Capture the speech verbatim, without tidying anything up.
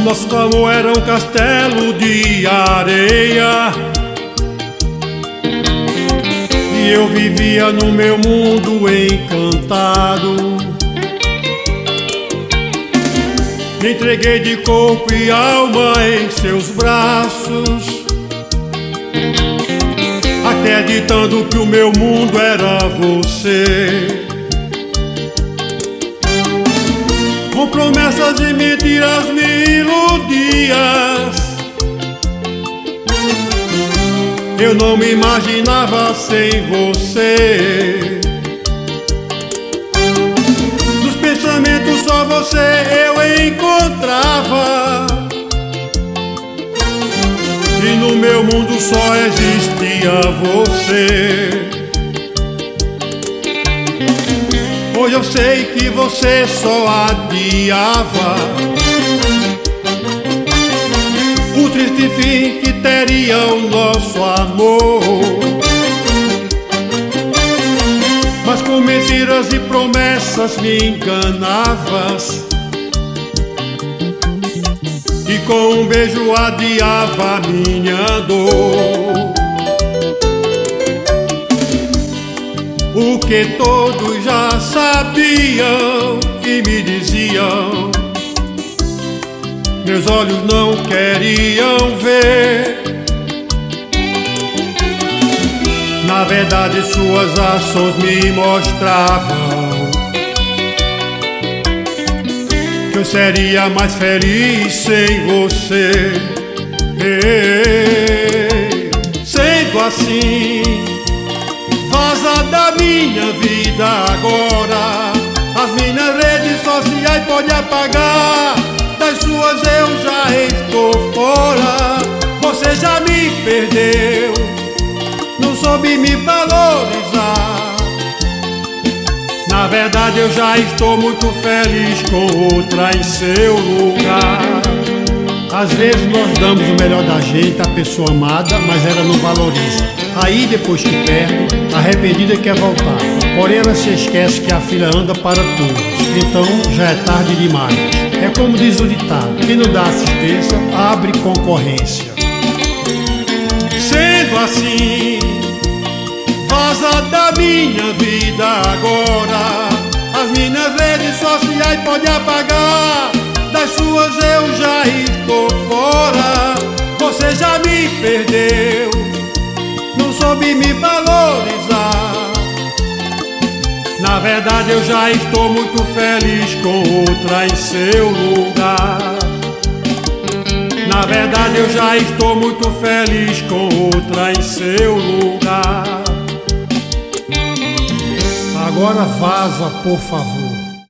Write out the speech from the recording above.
Nosso amor era um castelo de areia e eu vivia no meu mundo encantado. Me entreguei de corpo e alma em seus braços, acreditando que o meu mundo era você. Com promessas e mentiras me iludias, eu não me imaginava sem você. Nos pensamentos só você eu encontrava, e no meu mundo só existia você. Hoje eu sei que você só adiava o triste fim que teria o nosso amor. Mas com mentiras e promessas me enganavas, e com um beijo adiava minha dor. O que todos já sabiam e me diziam, meus olhos não queriam ver. Na verdade suas ações me mostravam que eu seria mais feliz sem você. Ei, sendo assim, vaza da minha vida agora. As minhas redes sociais pode apagar, das suas eu já estou fora. Você já me perdeu, não soube me valorizar. Na verdade eu já estou muito feliz com outra em seu lugar. Às vezes nós damos o melhor da gente à pessoa amada, mas ela não valoriza. Aí depois que perde, arrependida quer voltar. Porém ela se esquece que a fila anda para todos, então já é tarde demais. É como diz o ditado, quem não dá assistência, abre concorrência. Sendo assim, vaza da minha vida agora. As minhas redes sociais pode apagar, das suas eu já estou fora. Você já me perdeu, não soube me valorizar. Na verdade eu já estou muito feliz com outra em seu lugar. Na verdade eu já estou muito feliz com outra em seu lugar. Agora vaza, por favor.